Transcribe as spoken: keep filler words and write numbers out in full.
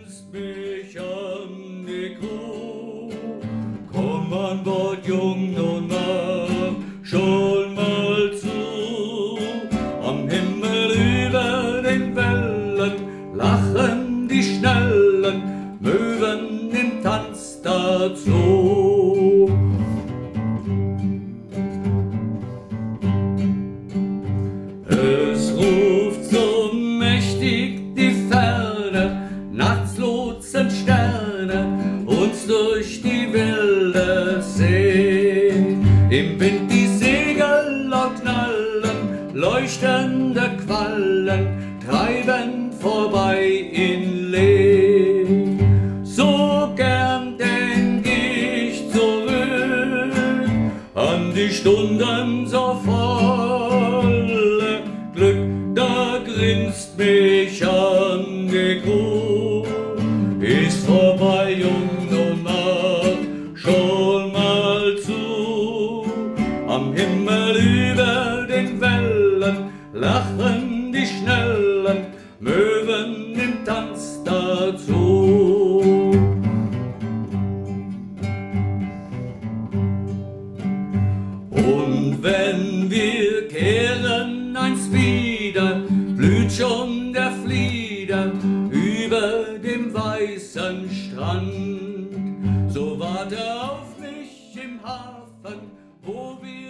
grinst mich an die Kuh. Komm an Bord, Jung, und mach schon mal zu. Am Himmel über den Wellen lachen die schnellen Möwen im Tanz dazu. Es ruft so mächtig die Ferne, nachts lotsen Sterne uns durch die wilde See. Im Wind die Segel laut knallen, leuchtende Quallen treiben vorbei in Lee. So gern denk ich zurück an die Stunden so volle Glück, da grinst mich an die Kuh. Ist vorbei, Jung, und mach schon mal zu. Am Himmel über den Wellen lachen die schnellen Möwen im Tanz dazu. Und wenn wir kehren einst wieder, blüht schon der Flieder über dem weißen Strand. So warte auf mich im Hafen, wo wir